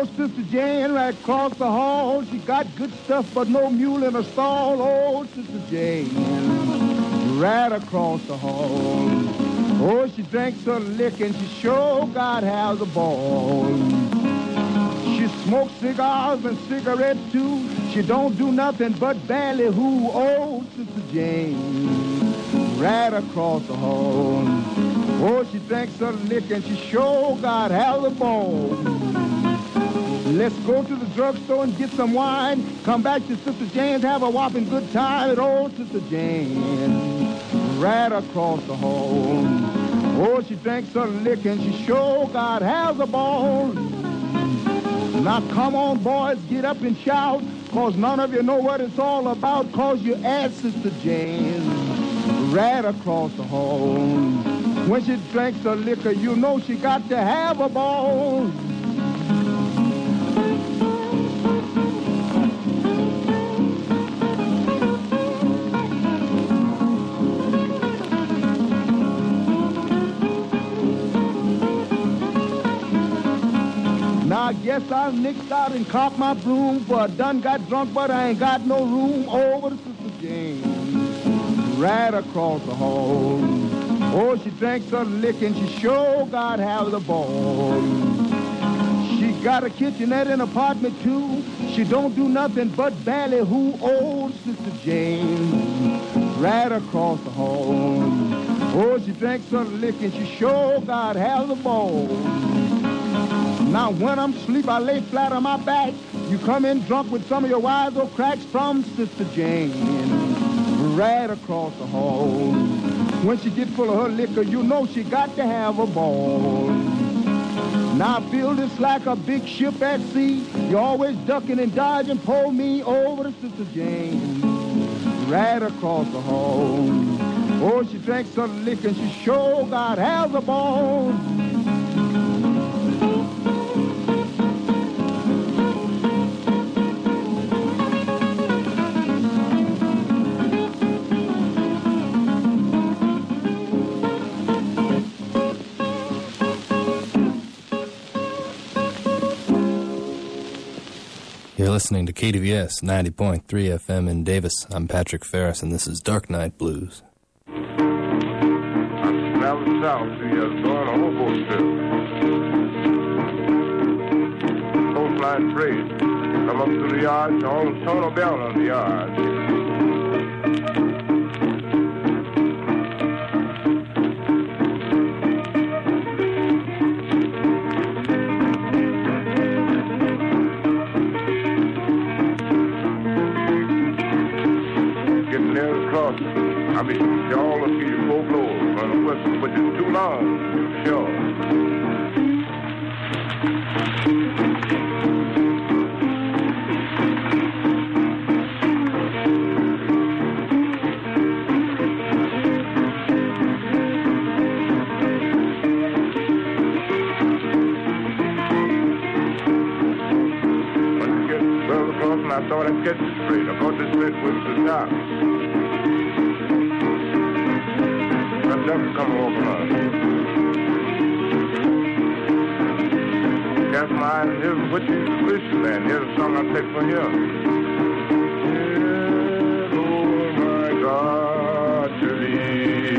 Sister Jane right across the hall. She got good stuff, but no mule in a stall. Oh, Sister Jane, right across the hall. Oh, she drinks her liquor and she sure God has a ball. She smokes cigars and cigarettes too. She don't do nothing but ballyhoo. Oh, Sister Jane, right across the hall. Oh, she drinks her liquor and she sure God has a ball. Let's go to the drugstore and get some wine. Come back to Sister Jane's, have a whopping good time at old Sister Jane, right across the hall. Oh, she drinks her liquor and she sure God has a ball. Now come on, boys, get up and shout, cause none of you know what it's all about, cause you asked Sister Jane right across the hall. When she drinks her liquor, you know she got to have a ball. Now I guess I nixed out and caught my broom, for I done got drunk, but I ain't got no room. Over to Sister Jane, right across the hall. Oh, she drinks her liquor and she sure God has a ball. She got a kitchenette and apartment too. She don't do nothing but ballyhoo. Old Sister Jane, right across the hall. Oh, she drinks her liquor and she sure God has a ball. Now when I'm asleep, I lay flat on my back. You come in drunk with some of your wise old cracks from Sister Jane, right across the hall. When she get full of her liquor, you know she got to have a ball. Now I feel this like a big ship at sea. You're always ducking and dodging, pull me over to Sister Jane, right across the hall. Oh, she drinks her liquor and she sure God has a ball. You're listening to KDVS 90.3 FM in Davis. I'm Patrick Ferris, and this is Dark Night Blues. I traveled south 2 years ago on a hobo trip. Coastline trade. Come up to the yard, almost torn a bell on the yard. I mean, y'all will see you 4 blows on the whistle, but it's too long, sure. When you get well across, and I thought I'd catch it straight. I thought this straight was the top. Never come over us. Cast my eyes and here's what you wish land. Here's a song I picked for him. Yeah, oh my God, to thee,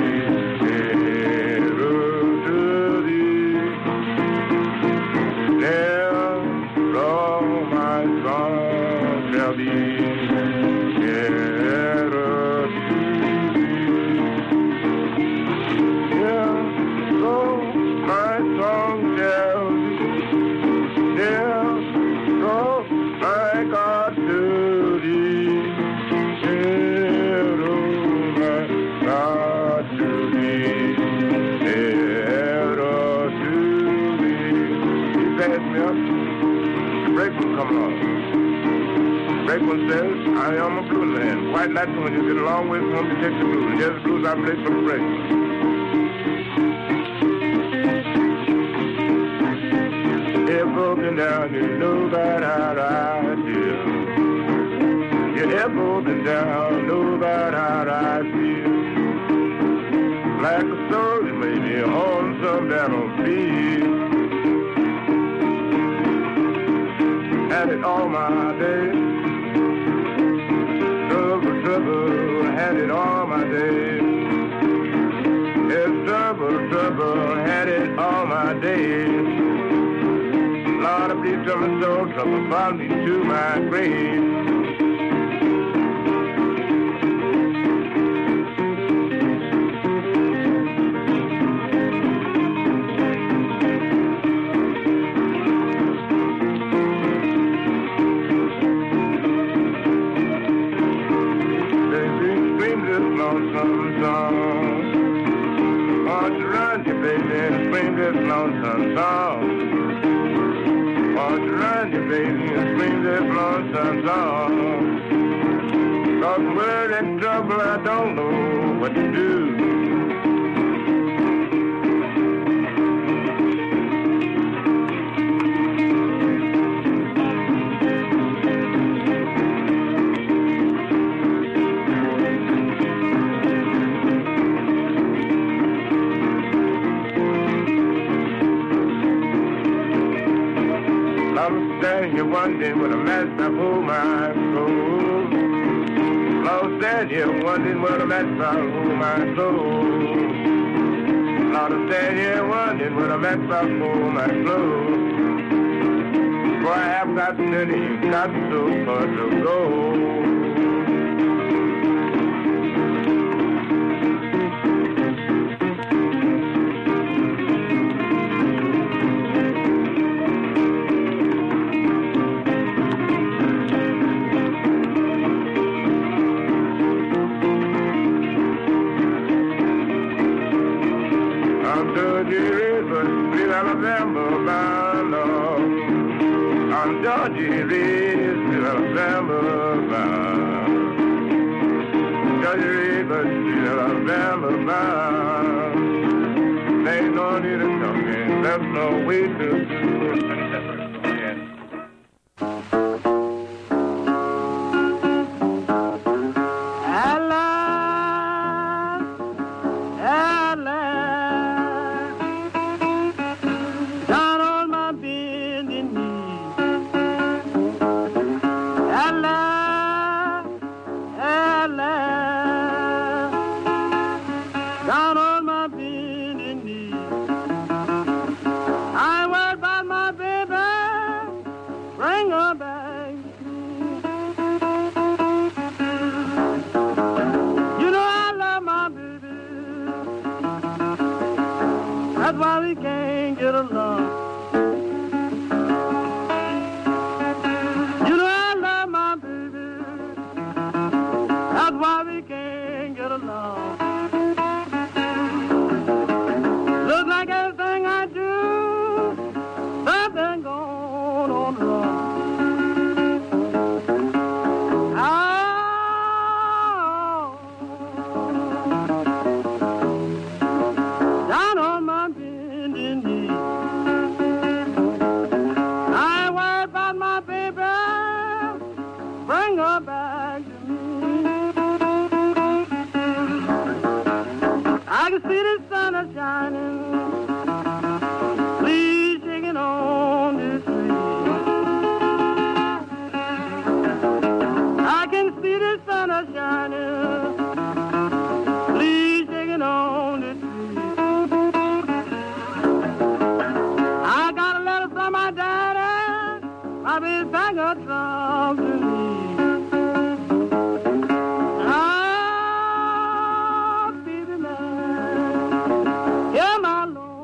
to thee. There, all my song shall be. Brakeman says, I am a blues man. Quite natural when you get a long way from home to take the blues. Here's the blues I played for the Brakeman. Head broken down, you know about how I feel. Your head broken down, know about how I feel. Like a soldier, maybe on some battlefield. my days. Trouble, had it all my days. Yes, trouble, had it all my days. Lord, please tell me so, trouble found me to my grave. Lonesome song. Won't you run, you baby, and scream this lonesome song? 'Cause we're in trouble, I don't know what to do. You wondered what a mess I pulled my soul. Lord said you wondered what a mess I pulled my soul. Lord said you wondered what a mess I pulled my soul. For I have got many, got so far to go. Alabama bound, I'm Georgia Reed, Alabama bound. Georgia Reed, Alabama bound. There ain't no need of talking, there's no way to do. That's why we can't get along. You know I love my baby. That's why we can't get along. Looks like everything I do, something going on wrong. Down on my bending knee, I worry about my baby, bring her back to me. I can see the sun is shining, leaves shaking on the tree. I can see the sun is shining, leaves shaking on the tree. I got a letter from my daddy, my baby back her drum to me. Oh, baby man, hear my Lord.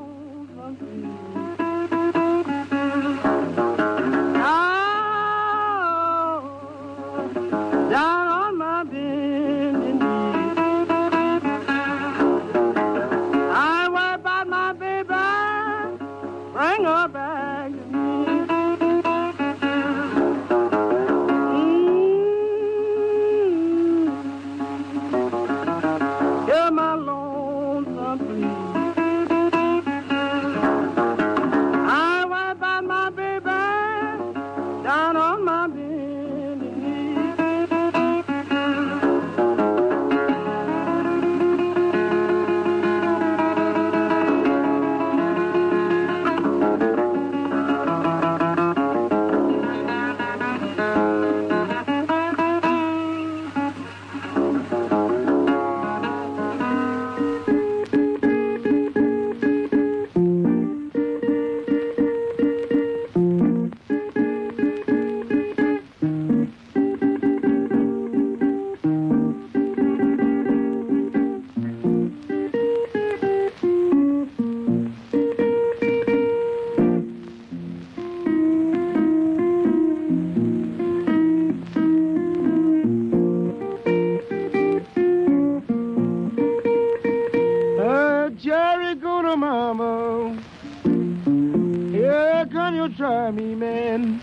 good, mama. Here come you try me, man.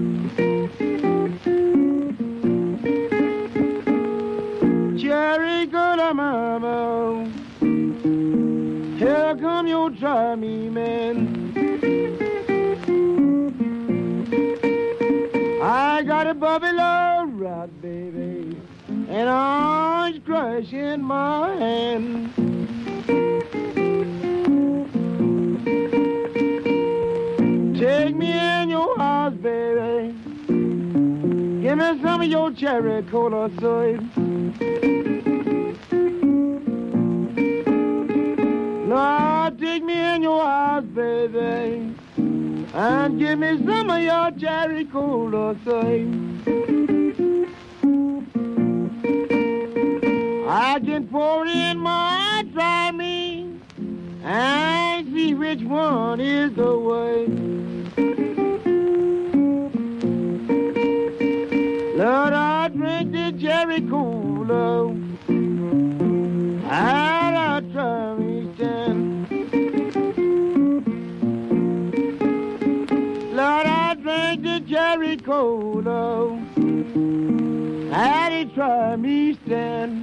Cherry good, mama. Here come you try me, man. I got a buffalo rock, baby, and orange crush in my hand. Take me in your house, baby. Give me some of your cherry cola, soy. Lord, take me in your house, baby, and give me some of your cherry cola, soy. I can pour in my try me and see which one is the way. Lord, I drink the cherry cola and I try me stand. Lord, I drink the cherry cola and it try me stand.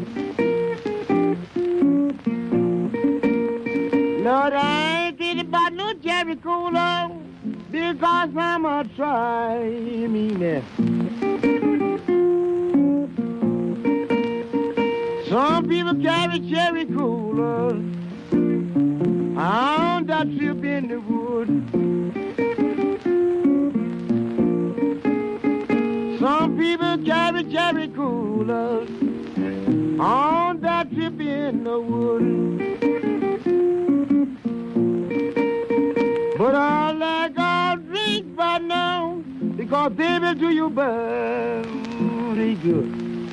Lord, I ain't thinking about no cherry cola because I'm a try me now. Some people carry cherry cola on that trip in the wood. Some people carry cherry cola on that trip in the wood. But I like I'll drink by now because they will do you very good.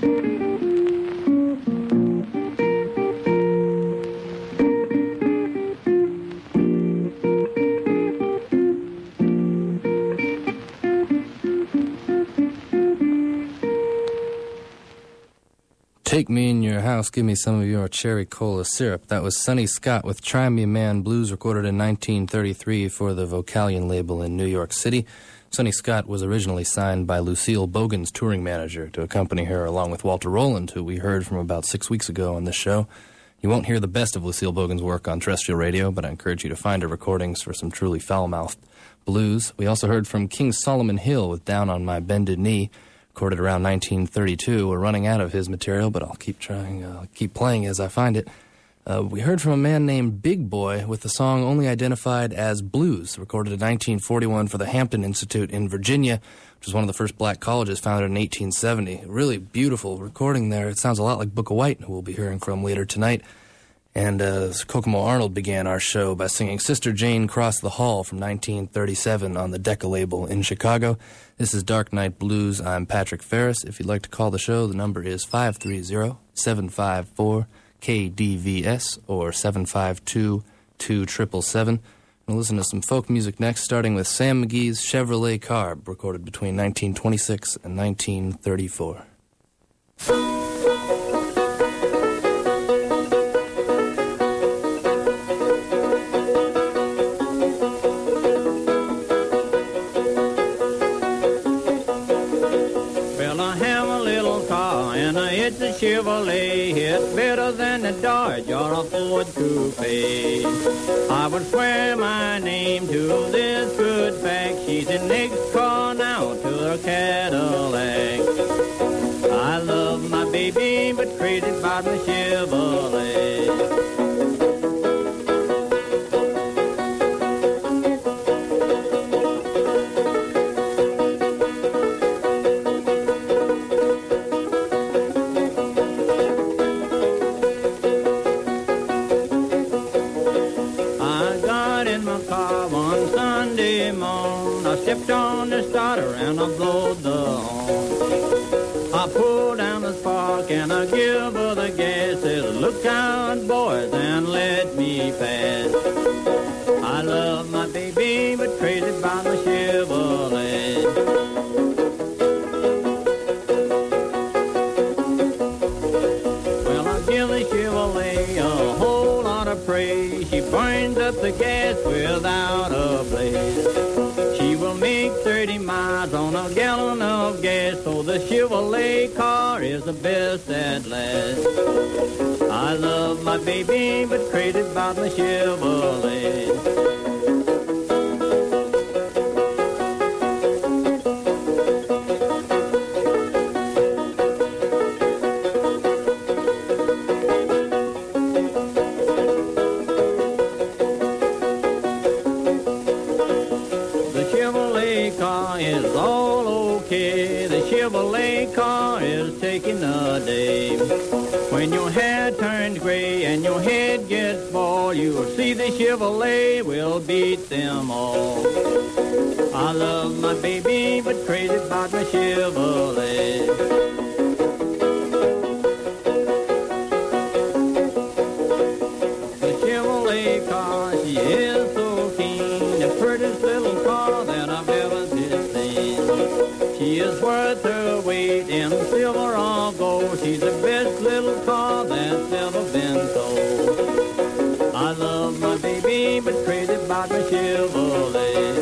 Take Me in Your House, Give Me Some of Your Cherry Cola Syrup. That was Sonny Scott with Try Me Man Blues, recorded in 1933 for the Vocalion label in New York City. Sonny Scott was originally signed by Lucille Bogan's touring manager to accompany her, along with Walter Rowland, who we heard from about 6 weeks ago on this show. You won't hear the best of Lucille Bogan's work on terrestrial radio, but I encourage you to find her recordings for some truly foul-mouthed blues. We also heard from King Solomon Hill with Down on My Bended Knee, recorded around 1932. We're running out of his material, but I'll keep trying, keep playing as I find it. We heard from a man named Big Boy with the song only identified as Blues, recorded in 1941 for the Hampton Institute in Virginia, which was one of the first black colleges founded in 1870. A really beautiful recording there. It sounds a lot like Booker White, who we'll be hearing from later tonight. And Kokomo Arnold began our show by singing Sister Jane Crossed the Hall from 1937 on the Decca label in Chicago. This is Dark Night Blues. I'm Patrick Ferris. If you'd like to call the show, the number is 530-754-KDVS or 752-2777. We'll listen to some folk music next, starting with Sam McGee's Chevrolet Carb, recorded between 1926 and 1934. It's a Chevrolet, it's better than a Dodge or a Ford Coupe. I would swear my name to this good fact. She's the next car now to her Cadillac. I love my baby, but crazy about my Chevrolet. Stepped on the starter and I blowed the horn. I pulled down the spark and I give her the gas. Said, look out, boys, and let me pass. I love my baby, but crazy about my Chevrolet. Well, I give the Chevrolet a whole lot of praise. Chevrolet, she burns up the gas without a blaze. She will make 30 miles on a gallon of gas, so the Chevrolet car is the best at last. I love my baby, but crazy about my Chevrolet. Taking a day. When your hair turns gray and your head gets bald, you will see the Chevrolet will beat them all. I love my baby, but crazy about my Chevrolet. The Chevrolet car, she is so keen, the prettiest little car that I've ever seen. She is worth her weight in silver or gold. She's the best little car that's ever been sold. I love my baby, but crazy about my Chevrolet.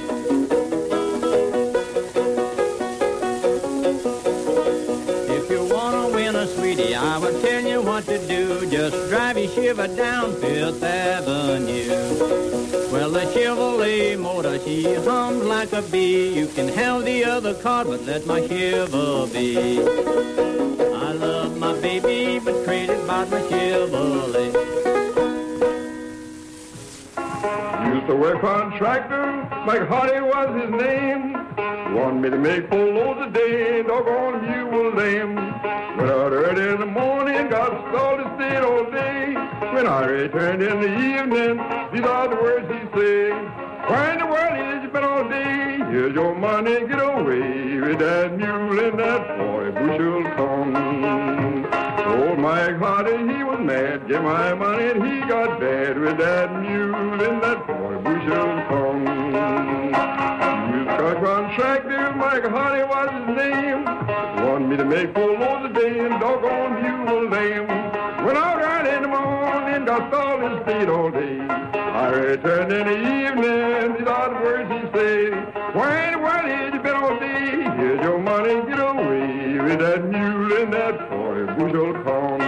If you want to win a sweetie, I would tell you what to do. Just drive your Chevy down Fifth Avenue. Well, the Chevrolet motor, she hums like a bee. You can have the other car, but let my Chevy be. I love my baby, but crazy about my Chevrolet. Used to work on tractor, like Hardy was his name. Wanted me to make 4 loads a day, doggone you were lame. Went out early in the morning, got stalled and stayed all day. When I returned in the evening, these are the words he said. Where in the world has you been all day? Here's your money, get away with that mule and that 40 bushel corn. Old Mike Hardy, he was mad, get my money, and he got bad with that mule and that 40 bushel corn. Used on tractor, Mike Hardy was his name. Wanted me to make 4 loads a day, and doggone you were lame. Went out early in the morning, got stalled and stayed all day. I returned in the evening, these are the words he said. Where in the world has you been all day? Here's your money, get away with that mule and that 40 bushel corn.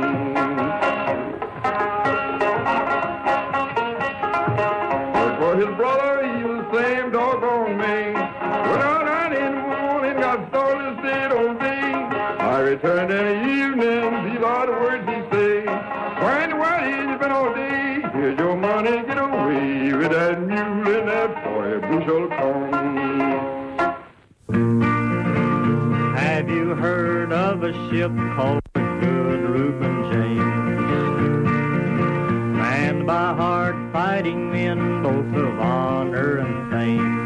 Worked for his brother, he was the same doggone me. Went out early in the morning, got stalled and stayed all day. I returned in the evening, these are the words he said. Where in the world has you been all day? Here's your money, get away with that mule and that 40 bushel corn. Have you heard of a ship called the Good Reuben James? Manned by hard-fighting men, both of honor and fame.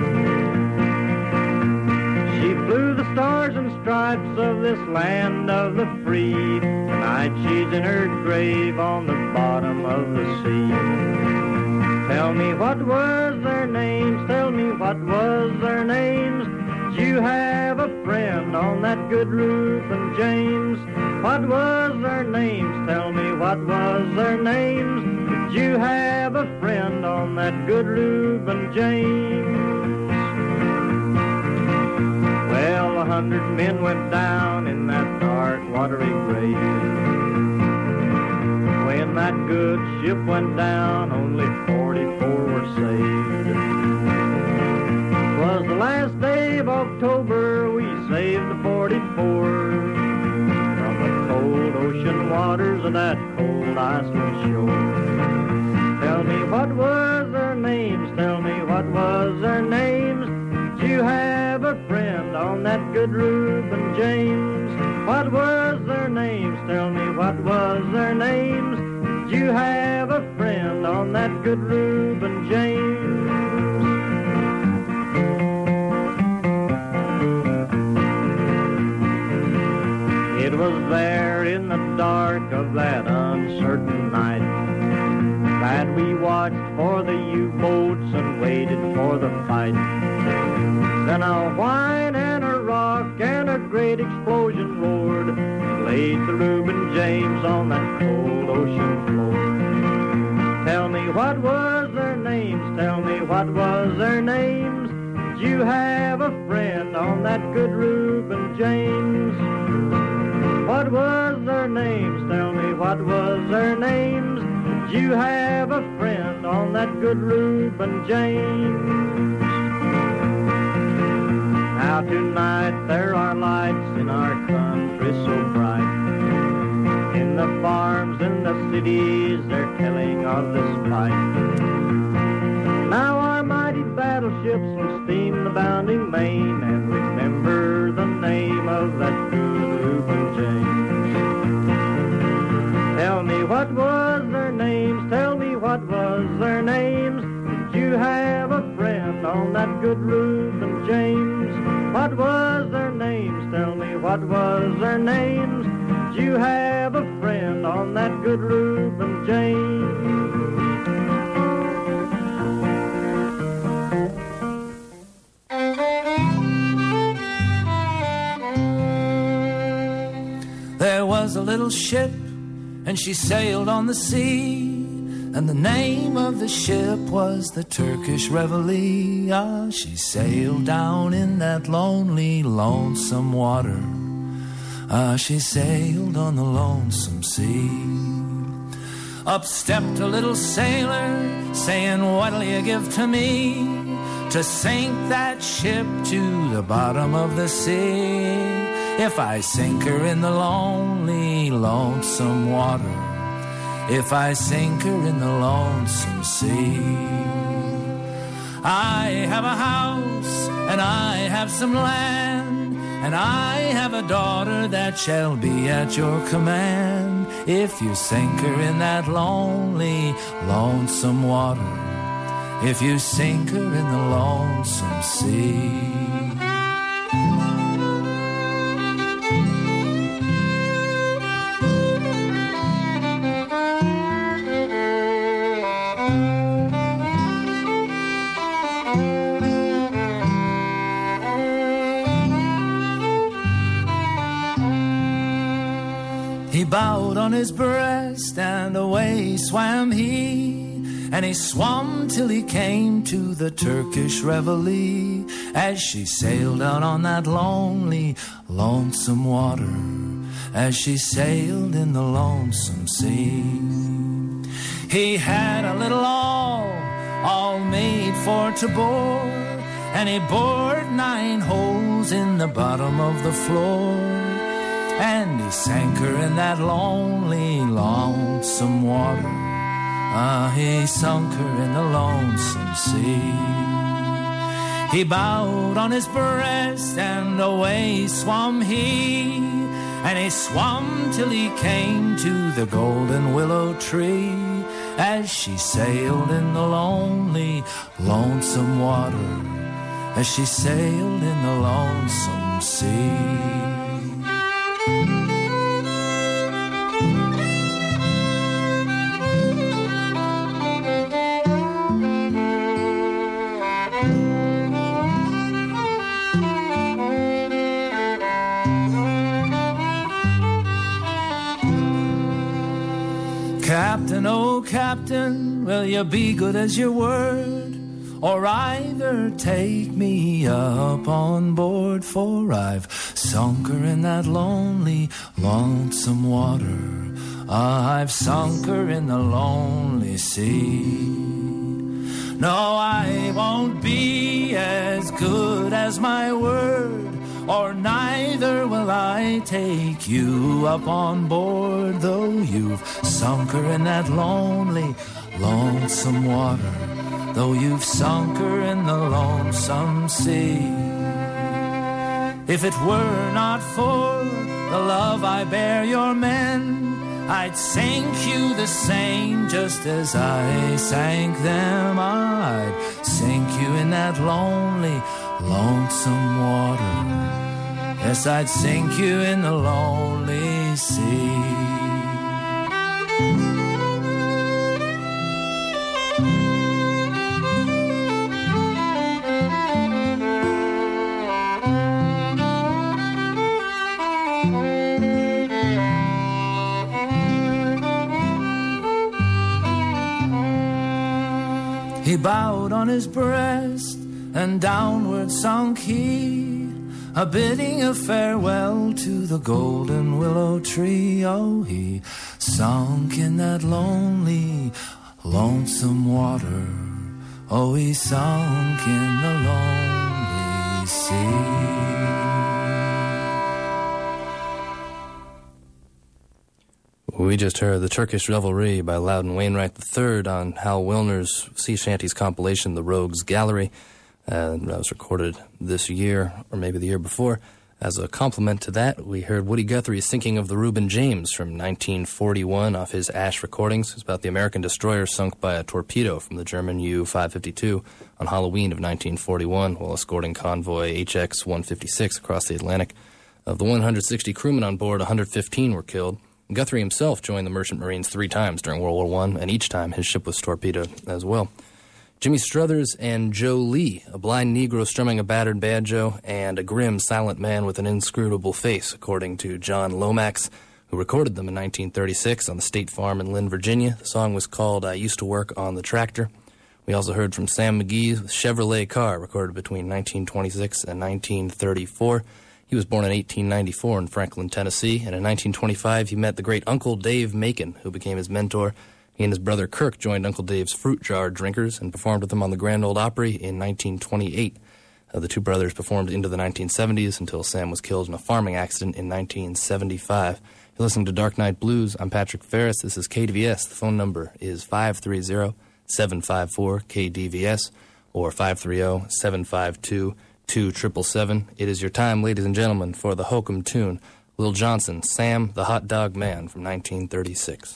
She flew the stars and stripes of this land of the free. Tonight she's in her grave on the bottom of the sea. Tell me what was their names, tell me what was their names. Did you have a friend on that Good Reuben James? What was their names, tell me what was their names. Did you have a friend on that Good Reuben James? Well, 100 men went down in that dark, watery grave. When that good ship went down, only 44 were saved. 'Twas the last day of October, we saved the 44 from the cold ocean waters of that cold Iceland shore. Tell me what was their names, tell me what was their names. Did you have a friend on that Good Reuben James? What was their names, tell me what was their names. Did you have a friend on that Good Reuben James? It was there in the dark of that uncertain night that we watched for the U-boats and waited for the fight. Then a whine and a rock and a great explosion roared and laid the Reuben James on that cold ocean floor. Tell Tell me what was their names, tell me what was their names. Did you have a friend on that good Reuben James? What was their names, tell me what was their names. Did you have a friend on that good Reuben James? Now tonight there are lights in our country so bright. In the farms and the cities they're telling of this fight. Now our mighty battleships will steam the bounding main and remember the name of that good Reuben James. Tell me what was their names, tell me what was their names. Did you have a friend on that good Reuben James? What was their names, tell me what was their names. Did you have a friend on that good Reuben James? There was a little ship, and she sailed on the sea, and the name of the ship was the Turkish Reveille. Ah, she sailed down in that lonely, lonesome water. Ah, she sailed on the lonesome sea. Up stepped a little sailor, saying, what'll you give to me to sink that ship to the bottom of the sea? If I sink her in the lonely, lonesome water, if I sink her in the lonesome sea. I have a house, and I have some land, and I have a daughter that shall be at your command. If you sink her in that lonely, lonesome water, if you sink her in the lonesome sea. He bowed on his breast and away swam he, and he swam till he came to the Turkish Reveille. As she sailed out on that lonely, lonesome water, as she sailed in the lonesome sea. He had a little all made for to bore, and he bored 9 holes in the bottom of the floor. And he sank her in that lonely, lonesome water. Ah, he sunk her in the lonesome sea. He bowed on his breast and away swam he, and he swam till he came to the golden willow tree. As she sailed in the lonely, lonesome water, as she sailed in the lonesome sea. Captain, oh Captain, will you be good as your word, or either take me up on board? For I've sunk her in that lonely, lonesome water. Ah, I've sunk her in the lonely sea. No, I won't be as good as my word, or neither will I take you up on board. Though you've sunk her in that lonely, lonesome water, though you've sunk her in the lonesome sea. If it were not for the love I bear your men, I'd sink you the same just as I sank them. I'd sink you in that lonely, lonesome water. Yes, I'd sink you in the lonely sea. He bowed on his breast, and downward sunk he, a bidding a farewell to the golden willow tree. Oh, he sunk in that lonely, lonesome water. Oh, he sunk in the lonely sea. We just heard The Turkish Revelry by Loudon Wainwright III on Hal Wilner's sea shanties compilation, The Rogues Gallery. That was recorded this year, or maybe the year before. As a complement to that, we heard Woody Guthrie's Sinking of the Reuben James from 1941 off his Ash recordings. It's about the American destroyer sunk by a torpedo from the German U-552 on Halloween of 1941 while escorting convoy HX-156 across the Atlantic. Of the 160 crewmen on board, 115 were killed. Guthrie himself joined the Merchant Marines 3 times during World War I, and each time his ship was torpedoed as well. Jimmy Struthers and Joe Lee, a blind Negro strumming a battered banjo, and a grim, silent man with an inscrutable face, according to John Lomax, who recorded them in 1936 on the State Farm in Lynn, Virginia. The song was called I Used to Work on the Tractor. We also heard from Sam McGee's Chevrolet Car, recorded between 1926 and 1934. He was born in 1894 in Franklin, Tennessee, and in 1925 he met the great Uncle Dave Macon, who became his mentor. He and his brother Kirk joined Uncle Dave's Fruit Jar Drinkers and performed with him on the Grand Ole Opry in 1928. The two brothers performed into the 1970s until Sam was killed in a farming accident in 1975. You're listening to Dark Night Blues. I'm Patrick Ferris. This is KDVS. The phone number is 530-754-KDVS or 530-752-2777. It is your time, ladies and gentlemen, for the hokum tune, Lil Johnson, Sam the Hot Dog Man from 1936.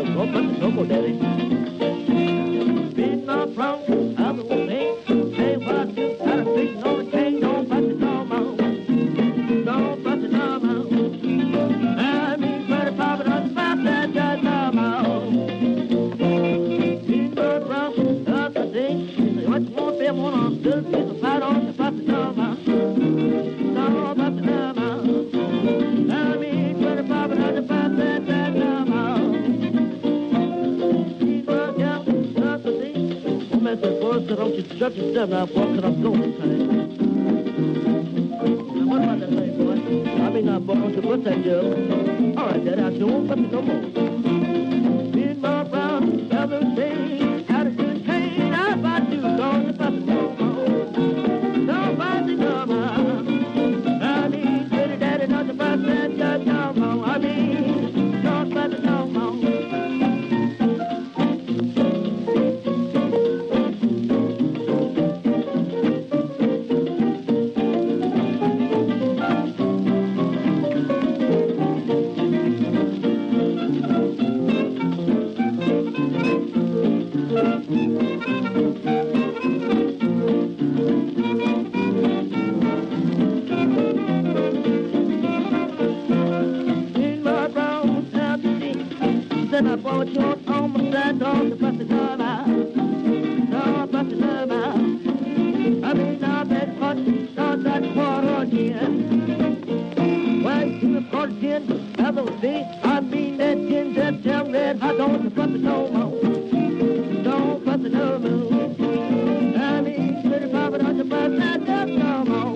Don't put the choco, Daddy. Beat my front, other one thing. Say what you got a fixin' on the chain. Don't put the dog out. Don't put the dog out. I mean, pretty pop it on the spot that dog out. Beat my front, other thing. Say what you want, baby, want on good piece of pie. Don't put the dog out. Don't put the dog out. I mean, pretty pop it on the spot that dog out. Don't you shut yourself now, boy, because I'm going tonight. Now, what about that thing, boy? I mean, now, boy, don't you put that joke. All right, Daddy, I sure won't put it no more. Big my brown, feather thing, had a good pain. I bought you, don't you put it no more. Don't put it no more. I mean, pretty Daddy, don't you put that joke no more. I mean, don't put it no more. I bought your on my side, dog, to bust the gun out. Dog, bust the gun out. I mean, now that hot, dog, that water again. Well, you have got gin, other day. I mean, that gin, that damn red hot, don't bust the no more. Don't bust the no more. I mean, pretty papa, don't bust that damn no more.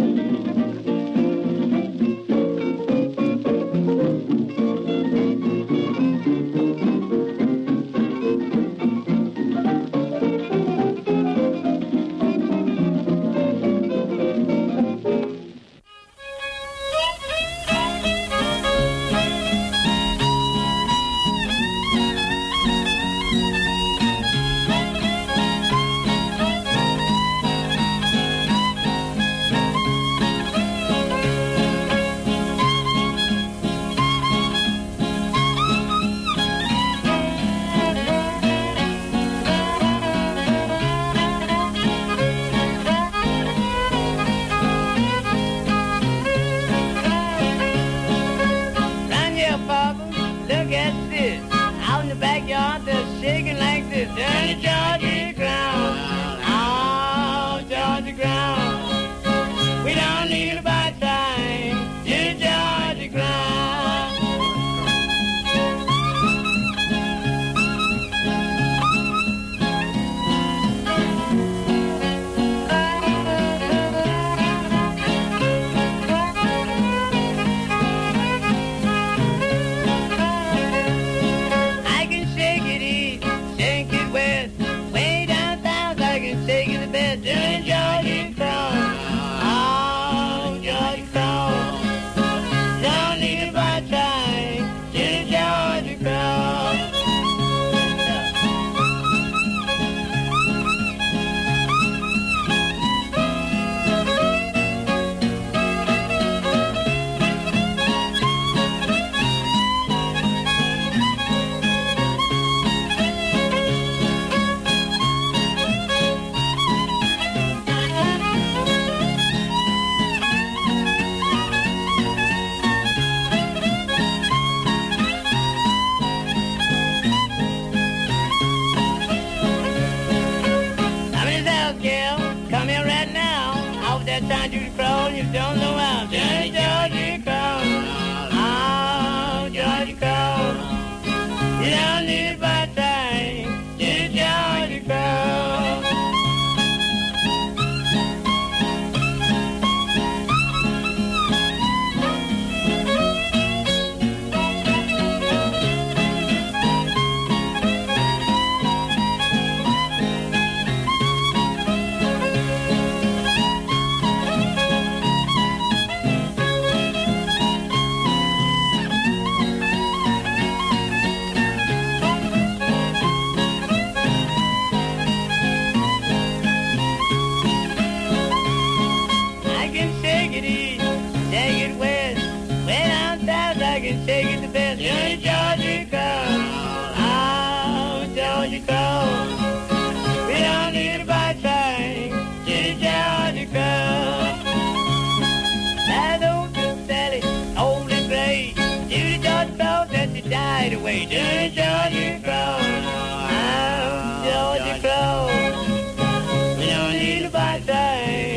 Georgia cross. We don't need a bright thing to the Georgia cross. That old Sally, old and gray, to the Georgia cross that she died away. To the Georgia cross, Georgia cross. We don't need a bright thing.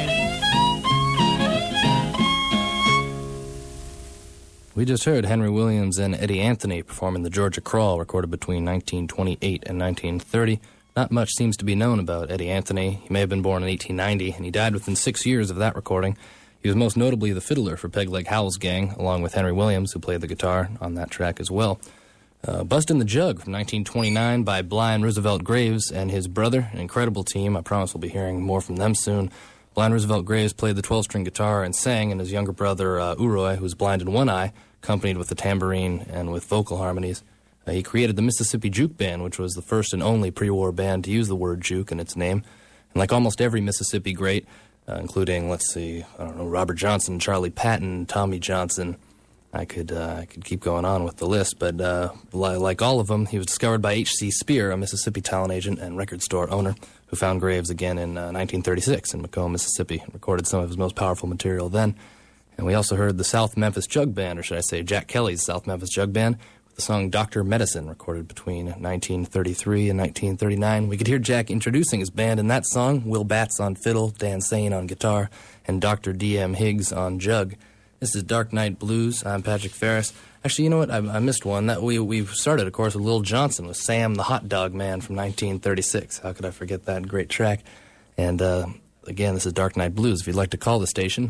We just heard Henry Williams and Eddie Anthony performing the Georgia Crawl, recorded between 1928 and 1930. Not much seems to be known about Eddie Anthony. He may have been born in 1890, and he died within 6 years of that recording. He was most notably the fiddler for Peg Leg Howell's gang, along with Henry Williams, who played the guitar on that track as well. Bustin' the Jug from 1929 by Blind Roosevelt Graves and his brother, an incredible team. I promise we'll be hearing more from them soon. Blind Roosevelt Graves played the 12-string guitar and sang, and his younger brother, Uroy, who was blind in one eye, accompanied with the tambourine and with vocal harmonies. He created the Mississippi Juke Band, which was the first and only pre-war band to use the word juke in its name. And like almost every Mississippi great, including, Robert Johnson, Charlie Patton, Tommy Johnson, I could keep going on with the list, but like all of them, he was discovered by H.C. Spear, a Mississippi talent agent and record store owner, who found Graves again in 1936 in Macomb, Mississippi, and recorded some of his most powerful material then. And we also heard the South Memphis Jug Band, or should I say Jack Kelly's South Memphis Jug Band, with the song Dr. Medicine, recorded between 1933 and 1939. We could hear Jack introducing his band in that song, Will Batts on fiddle, Dan Sane on guitar, and Dr. D.M. Higgs on jug. This is Dark Night Blues. I'm Patrick Ferris. Actually, you know what? I missed one. That we started, of course, with Lil Johnson, with Sam the Hot Dog Man from 1936. How could I forget that great track? And again, this is Dark Night Blues. If you'd like to call the station,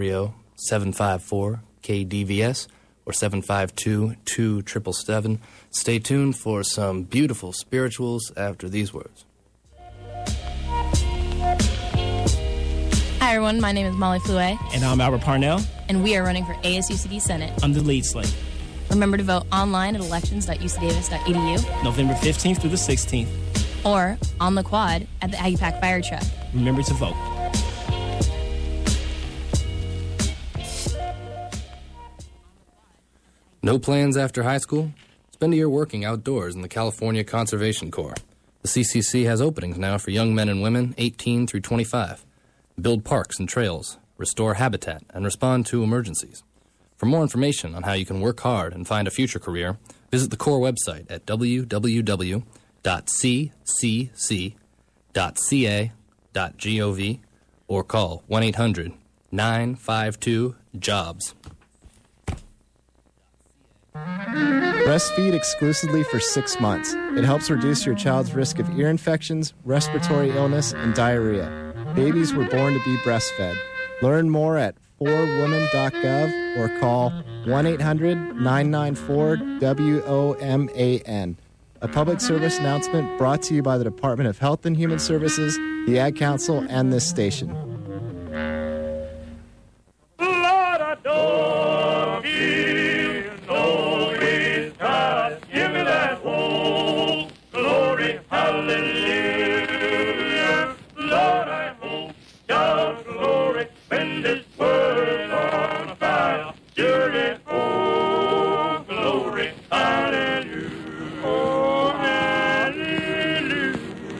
530-754-KDVS or 752-2777. Stay tuned for some beautiful spirituals after these words. Hi everyone, my name is Molly Flouet. And I'm Albert Parnell. And we are running for ASUCD Senate. I'm the lead slate. Remember to vote online at elections.ucdavis.edu. November 15th through the 16th. Or on the quad at the Aggie Pack Fire Truck. Remember to vote. No plans after high school? Spend a year working outdoors in the California Conservation Corps. The CCC has openings now for young men and women 18 through 25. Build parks and trails, restore habitat, and respond to emergencies. For more information on how you can work hard and find a future career, visit the Corps website at www.ccc.ca.gov or call 1-800-952-JOBS. Breastfeed exclusively for 6 months. It helps reduce your child's risk of ear infections, respiratory illness, and diarrhea. Babies were born to be breastfed. Learn more at 4woman.gov or call 1-800-994-WOMAN. A public service announcement brought to you by the Department of Health and Human Services, the Ad Council, and this station. Lord, I don't feel no way, God, give me that whole glory, hallelujah. Lord, I hope your glory when this world's on fire. Surely, oh, glory, hallelujah. Oh, hallelujah.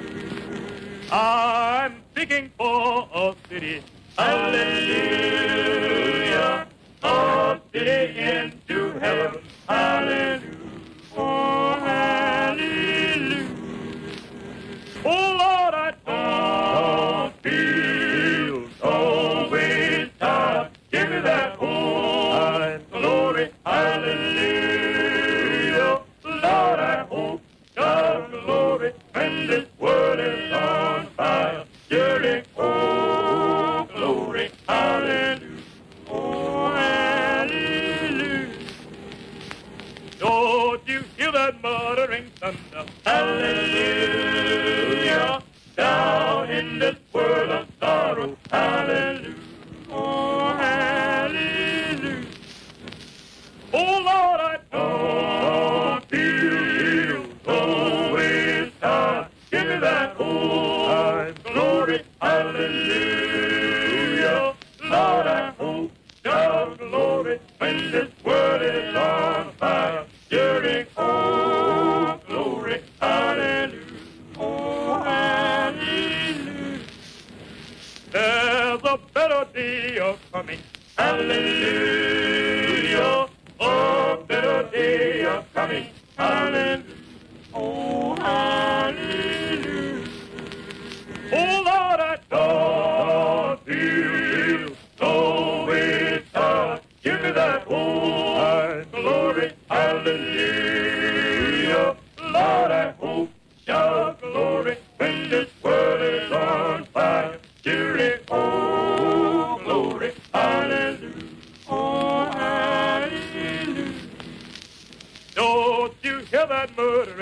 I'm seeking for a city, hallelujah. A city into heaven, hallelujah. Oh, hallelujah. Oh, Lord, I don't feel so way tired. Give me that whole glory, hallelujah. Lord, I hope your glory when this world is on fire. Surely, oh, glory, hallelujah. Oh, hallelujah. Don't you hear that muttering thunder? Hallelujah. Down in this world of sorrow. Hallelujah. Oh, hallelujah. Oh, Lord, I don't feel so way tired. Give me that whole glory. Hallelujah. Lord, I hope your glory when this world is on fire. Surely, oh, glory. Hallelujah.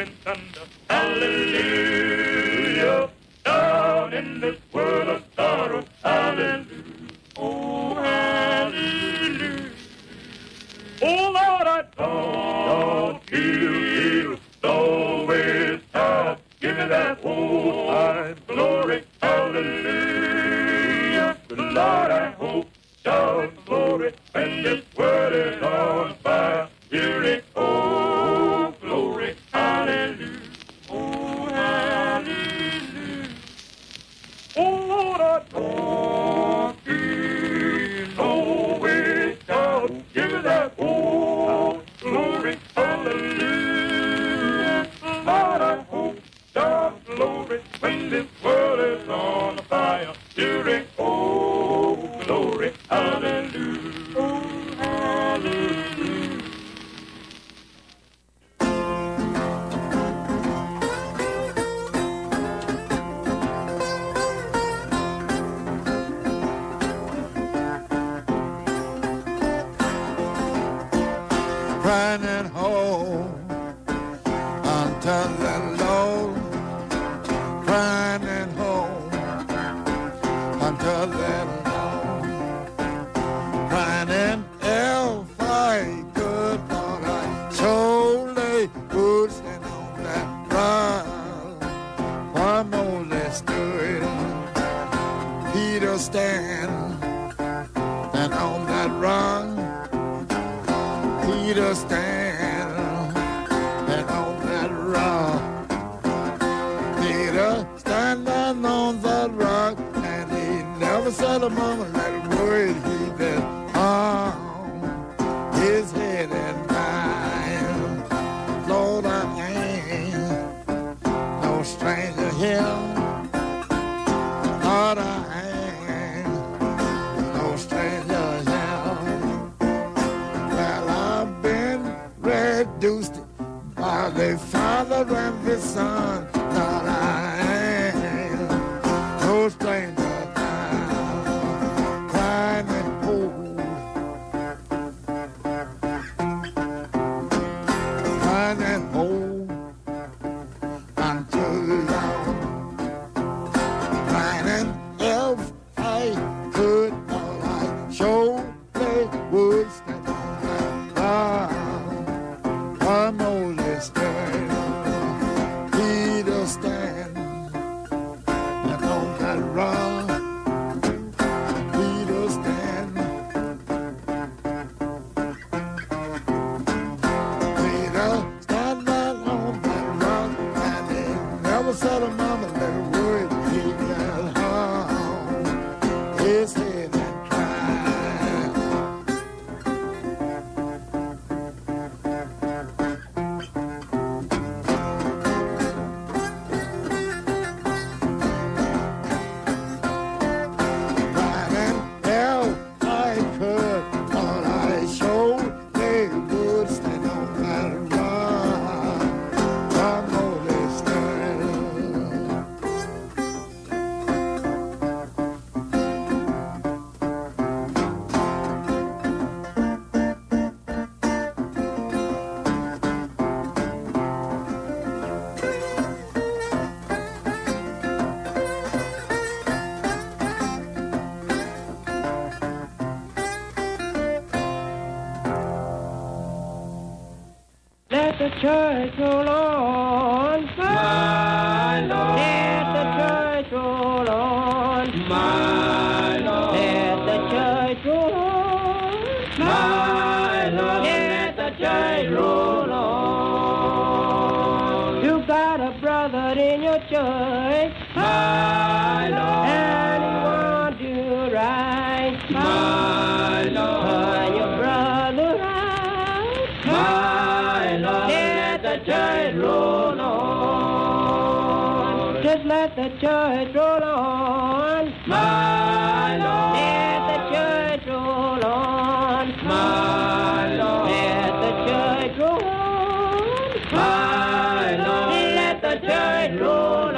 rolling thunder. Hallelujah. Down in this world of sorrow. Hallelujah. Oh, hallelujah. Oh, Lord, I don't feel always tough. Give me that old time glory. Hallelujah. Lord, I hope shout glory when this world is on fire. Hear it, oh, glory. Hallelujah. Oh, hallelujah. Oh, Lord, I don't feel always tough. Give me that old glory. Hallelujah. Lord, I hope shout glory when this world is on fire. Hear it, oh, glory. Hallelujah. Oh, hallelujah. Running home until the Lord, running home until the Lord, running if I could, but I surely would stand on that run. For Moses stood, Peter stand, and on that run. Peter stand and on that rock. Peter standing on that rock, and he never said a moment that word. He been on his head and mine. Lord, I ain't no stranger here. Lord, I ain't no stranger here. Reduced by the Father and the Son. Lord, I ain't no stranger now. Crying and cold, crying and cold until long. Crying if I could, all I surely would stand on that rock. Moses stand, Peter stand, and on that rock, Peter stand. Peter stand on that rock, and he never said a moment that a word. He got home his head and cried. the church roll on, my Lord. Let the church roll on, my Lord. Let the church roll on, my Lord. Let the church roll on. You got a brother in your church, my Lord, and he wants you right, my Lord. Turn your brother right, my Lord. Let the church roll on. Just let the church roll on, my Lord. Let the church roll on, my Lord. Let the church roll on, my Lord. Let the church roll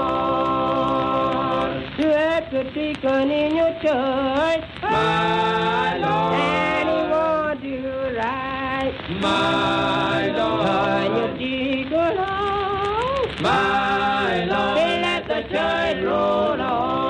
on. You have a deacon in your church, my Lord, and he wants you right, my Lord. Turn your deacon on, my Lord. Say, let the church roll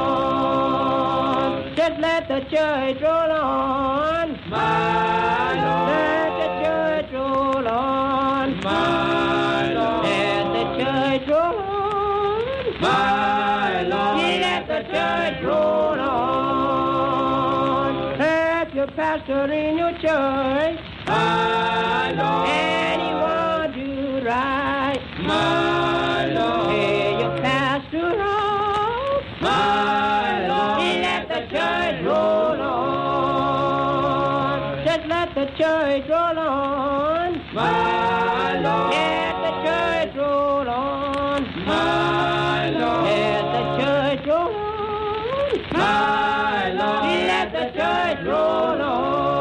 on. Just let the church roll on, my Lord. Let the church roll on, my Lord. Let the church roll on, my Lord. Say, let the church roll on. Have your pastor in your church, my Lord. And he wants you right, my Lord. Hear your pastor out, my Lord. He let the church roll on. Just let the church roll on, my Lord. Let the church roll on, my Lord. Let the church roll on, my Lord. He let the church roll on.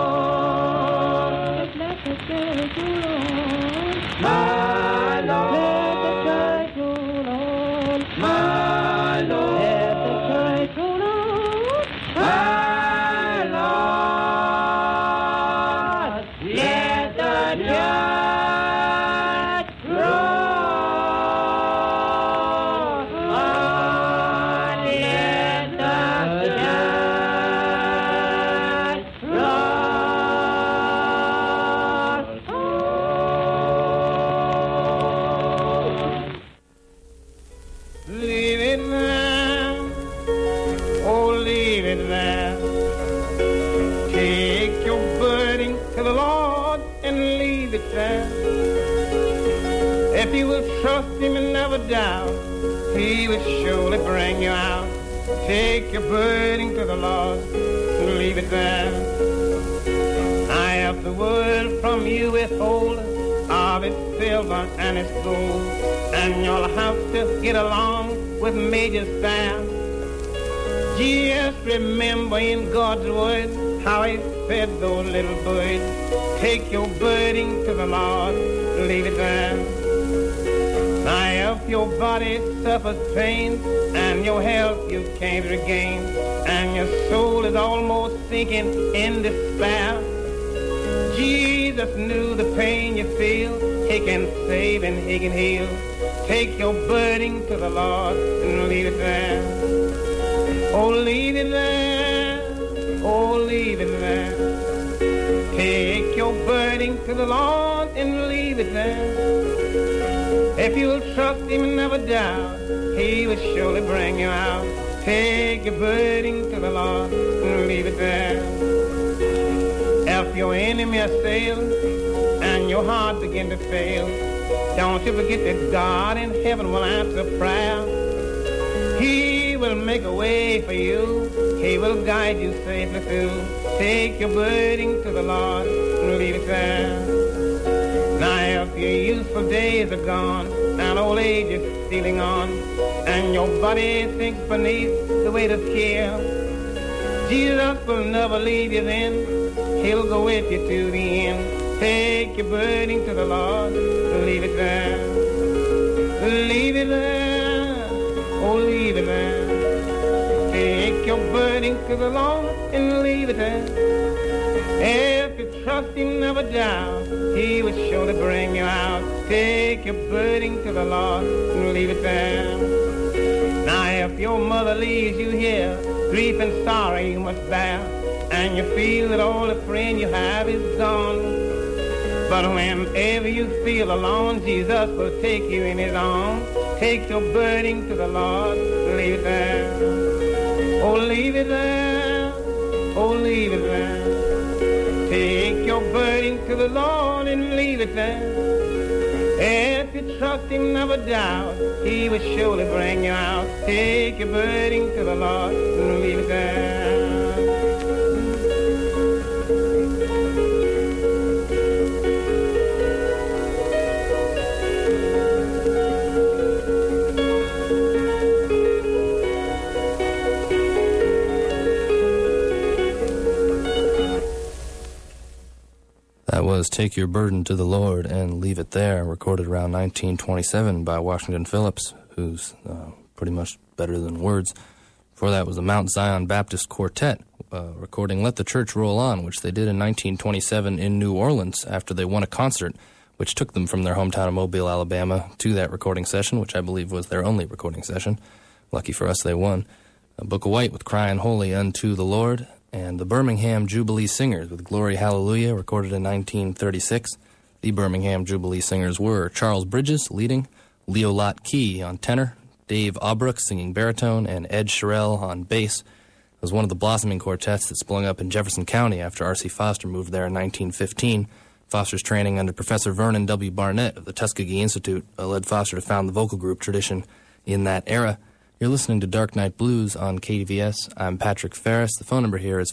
Just let the church roll on, my Lord. Let the church roll on, my Lord. Let the church roll on, my Lord. Let the church roll on. Let the church roll on. Leave it there, oh, leave it there. Take your burden to the Lord and leave it there. If you will trust Him and never doubt, He will surely bring you out. Take your burden to the Lord and leave it there. I have the world from you withhold of its silver and its gold, and you'll have to get along with Major Sam. Just remember in God's word how He fed those little birds. Take your burden to the Lord, leave it there. Now if your body suffers pain and your health you can't regain, and your soul is almost sinking in despair, Jesus knew the pain you feel. He can save and He can heal. Take your burden to the Lord and leave it there. Oh, leave it there. Oh, leave it there. Take your burden to the Lord and leave it there. If you'll trust Him and never doubt, He will surely bring you out. Take your burden to the Lord and leave it there. If your enemy assails and your heart begin to fail, don't you forget that God in heaven will answer prayer. He will make a way for you. He will guide you safely through. Take your burden to the Lord and leave it there. Now if your youthful days are gone and old age is stealing on, and your body sinks beneath the weight of care, Jesus will never leave you then. He'll go with you to the end. Take your burden to the Lord, leave it there. Leave it there, oh, leave it there. Take your burden to the Lord and leave it there. If you trust Him, never doubt, He will surely bring you out. Take your burden to the Lord and leave it there. Now if your mother leaves you here, grief and sorrow you must bear, and you feel that all the friend you have is gone. But whenever you feel alone, Jesus will take you in His arms. Take your burden to the Lord, leave it there. Oh, leave it there. Oh, leave it there. Take your burden to the Lord and leave it there. If you trust Him, never doubt, He will surely bring you out. Take your burden to the Lord and leave it there. That was Take Your Burden to the Lord and Leave It There, recorded around 1927 by Washington Phillips, who's pretty much better than words. Before that was the Mount Zion Baptist Quartet, recording Let the Church Roll On, which they did in 1927 in New Orleans after they won a concert which took them from their hometown of Mobile, Alabama, to that recording session, which I believe was their only recording session. Lucky for us, they won. Book of White with Crying Holy Unto the Lord, and the Birmingham Jubilee Singers with Glory Hallelujah, recorded in 1936. The Birmingham Jubilee Singers were Charles Bridges leading, Leo Lott Key on tenor, Dave Albrook singing baritone, and Ed Sherrill on bass. It was one of the blossoming quartets that sprung up in Jefferson County after R.C. Foster moved there in 1915. Foster's training under Professor Vernon W. Barnett of the Tuskegee Institute led Foster to found the vocal group tradition in that era. You're listening to Dark Night Blues on KDVS. I'm Patrick Ferris. The phone number here is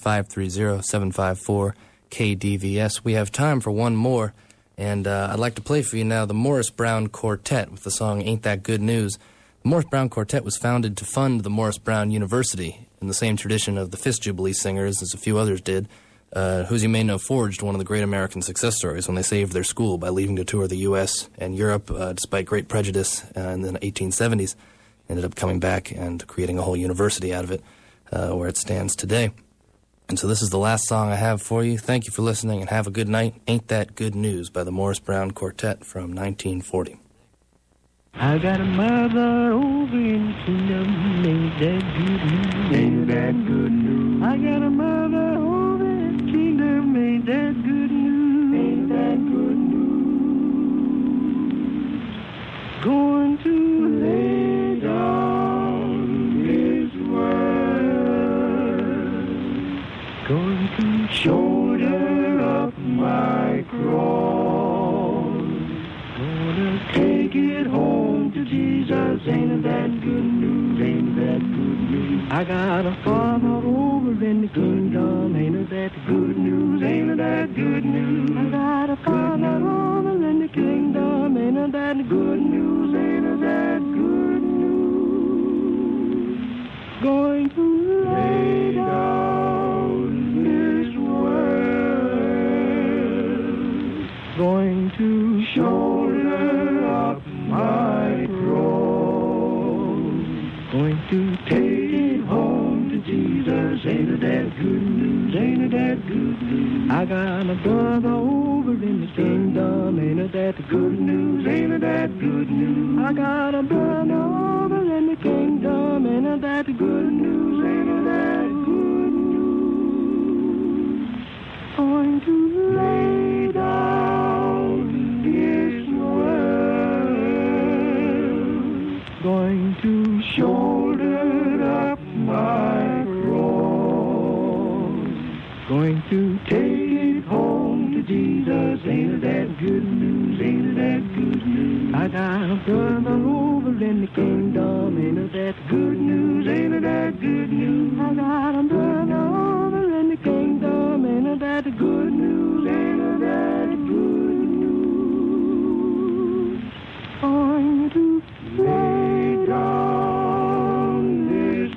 530-754-KDVS. We have time for one more, and I'd like to play for you now the Morris Brown Quartet with the song Ain't That Good News. The Morris Brown Quartet was founded to fund the Morris Brown University in the same tradition of the Fisk Jubilee Singers as a few others did, who, as you may know, forged one of the great American success stories when they saved their school by leaving to tour the U.S. and Europe despite great prejudice in the 1870s. Ended up coming back and creating a whole university out of it, where it stands today. And so this is the last song I have for you. Thank you for listening and have a good night. Ain't That Good News by the Morris Brown Quartet from 1940. I got a mother over in the kingdom, ain't that good news? Ain't that good news? I got a mother over in the kingdom, ain't that good news? Ain't that good news? Going to lay down his word, going to shoulder up my cross, gonna take it home to Jesus. Ain't that good news? Ain't that good news? I got a father over in the kingdom. Ain't that good news? Ain't that good news? I got a father over in the kingdom. Ain't that good news? Ain't that good news? Going to lay down his word, going to shoulder up my cross, going to take it home to Jesus. Ain't that good news? Ain't that good news? I got a brother over in the kingdom. Ain't that good news? Ain't that good news? I got a brother over in the kingdom. Ain't that good news? Ain't that good news? Going to lay down his word, going to shoulder up my cross, going to take it home to Jesus. Ain't that good news? Ain't that good news? I got a brother over in the kingdom. Ain't that good news? Ain't that good news? I got a brother over in the kingdom. Ain't that good news? Ain't that good news? Going to lay down his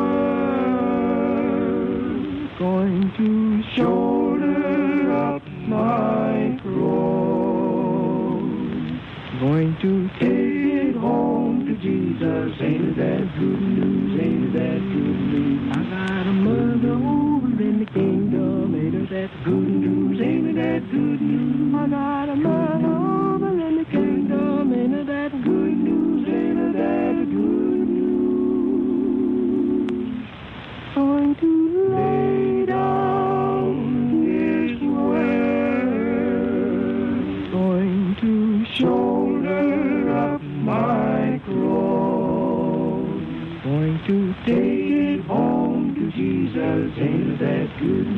word, going to shoulder up my cross, going to take it home to Jesus. Ain't that good news? Ain't that good news? I got a mother over in the kingdom. Ain't that good news? Ain't that good news? I got a mother over in the kingdom. Ain't that good news? Ain't that good news? Going to lay down his word, going to shoulder up my cross, going to take it home to Jesus. Ain't that good news?